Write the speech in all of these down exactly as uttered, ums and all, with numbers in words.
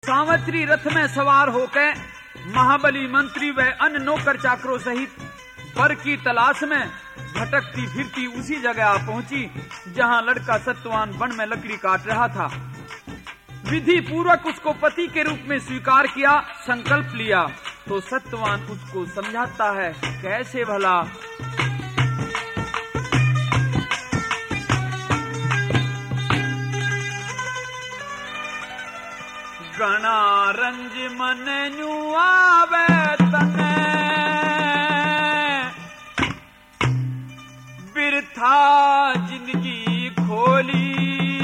सावित्री रथ में सवार होकर महाबली मंत्री व अन्य नौकर चाकरों सहित वर की तलाश में भटकती फिरती उसी जगह आ पहुंची जहां लड़का सत्यवान वन में लकड़ी काट रहा था। विधि पूर्वक उसको पति के रूप में स्वीकार किया, संकल्प लिया तो सत्यवान उसको समझाता है कैसे भला। गणा रंज मन न्यू आवे तने बिरथा जिंदगी खोली।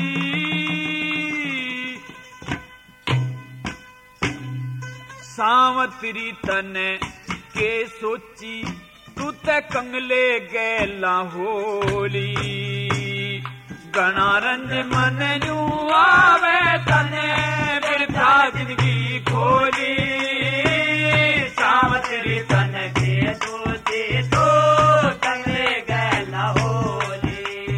सावत्री तने के सोची तू ते कंगले गैला होली। गणा रंज मन न्यू आवे तने बिरथा जिंदगी खोली। सावत्री तन के सोची तो कंगले गैला होली।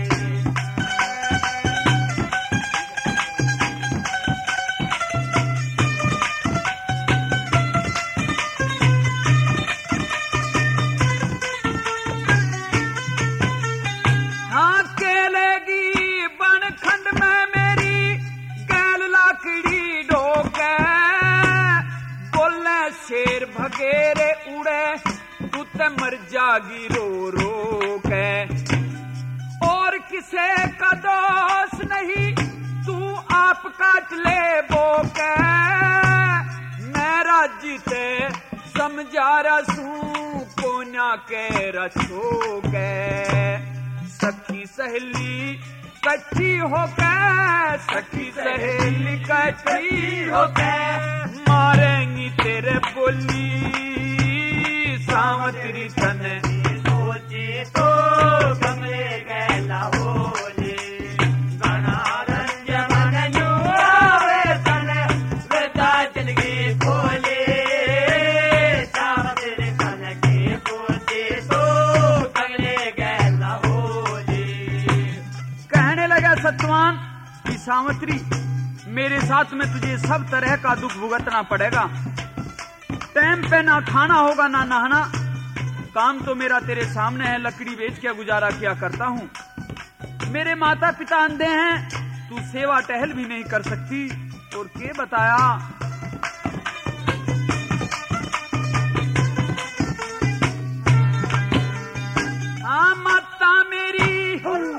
हाँ केलेगी बनखंड में मेरी गैल लाकड़ी ढोके। बोले शेर भगेरे उड़े तू ते मर जागी रो रो के। और किसे का दोष नहीं तू आप काट ले बोके। मेरा जीते समझा रसूं कोन्या के रसो के। सखी सहेली कच्ची हो के, सखी सहेली कच्ची हो के मारेंगी तेरे बोली। सावत्री तन सोची तो कमले गैला होली। गणा रंज मन न्यू आवे तने बिरथा जिंदगी खोली। सावत्री तन के सोची तो कमले गैला होली। कहने लगा सत्यवान कि सावत्री मेरे साथ में तुझे सब तरह का दुख भुगतना पड़ेगा। टाइम पे ना खाना होगा ना नहाना। काम तो मेरा तेरे सामने है, लकड़ी बेच के गुजारा किया करता हूँ। मेरे माता पिता अंधे हैं, तू सेवा टहल भी नहीं कर सकती। और के बताया हाँ माता मेरी,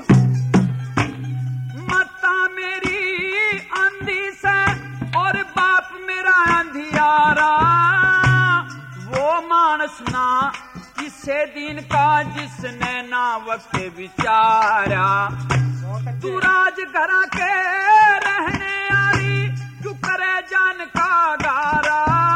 माता मेरी अंधी से और बाप मेरा अंधियारा। वो मानस ना किसे दिन का जिसने ना वक्त विचारा। तू राज घरा के रहने आली तू करे जान का गारा।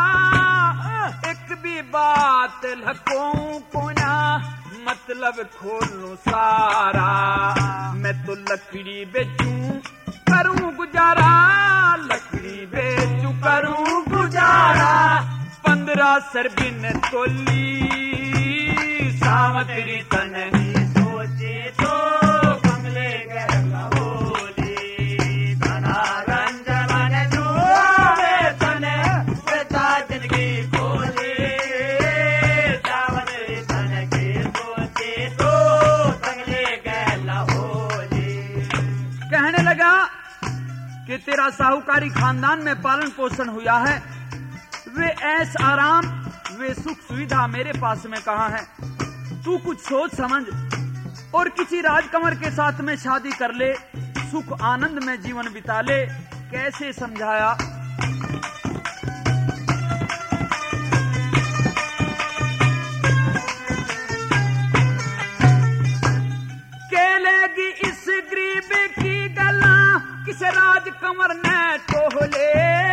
एक भी बात लखों को ना मतलब खोलूं सारा। मैं तो लकड़ी बेचूं करूं गुजारा, लकड़ी बेचूं करूं गुजारा। पंद्रह सर बिन तोली। सावत्री तन सोचे तो कमले गैला होली। गणा रंज मन न्यू आवे तने बिरथा जिंदगी खोली। सावत्री तन के सोचे तो कमले गैला होली। कहने लगा कि तेरा साहूकारी खानदान में पालन पोषण हुआ है। वे ऐस आराम वे सुख सुविधा मेरे पास में कहाँ है। तू कुछ सोच समझ और किसी राजकंवर के साथ में शादी कर ले, सुख आनंद में जीवन बिता ले। कैसे समझाया केलेगी इस गरीब की गला किसे राजकंवर ने टोले।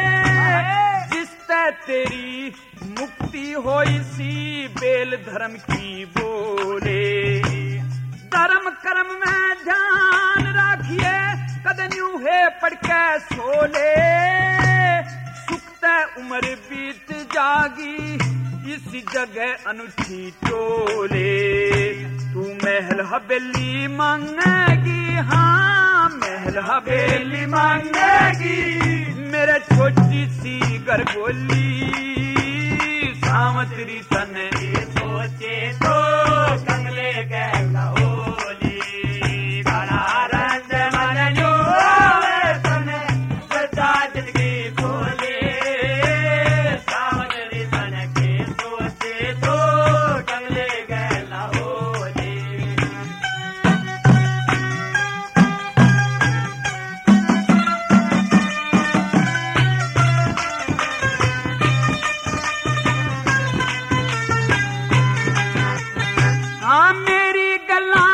जिसते तेरी मुक्ति हो इसी बेल धर्म की बोले। धर्म कर्म में ध्यान रखिए कदन्यू है पढ़ के सोले। सुखते उम्र बीत जागी इसी जगह अनूठी टोले। तू महल हवेली मांगेगी, हाँ महल हवेली मांगेगी। मेरे छोटी सी गरगोली सावतरी तने सोचे तो कंगले गैला होली बड़ा रंज मन जो तने सदा जिंदगी बोले सावतरी तने के सोचे तो कंगले गैला होली। हाँ मेरी गल्ला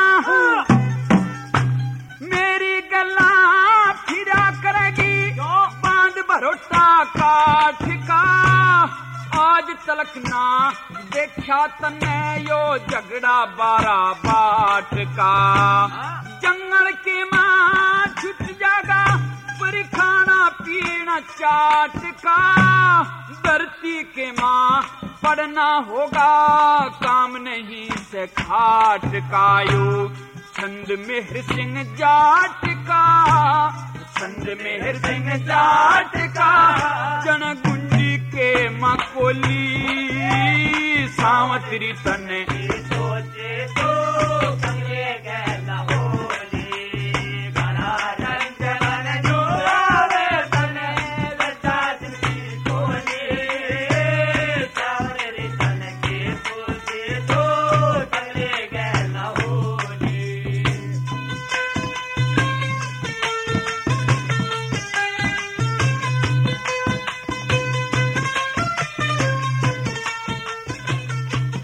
मेरी गल्ला फिरा करेगी बांध भरोटा काठ का आज तलक ना देखा तने यो झगड़ा बारा बाट का जंगल के माँ छुट जागा पर खाना पीना चाट का धरती के माँ पढ़ना होगा काम नहीं से खाट का यो छंद मेहर सिंह जाट का छंद मेहर सिंह जाट का जन गुंजी के मकोली सावतरी तने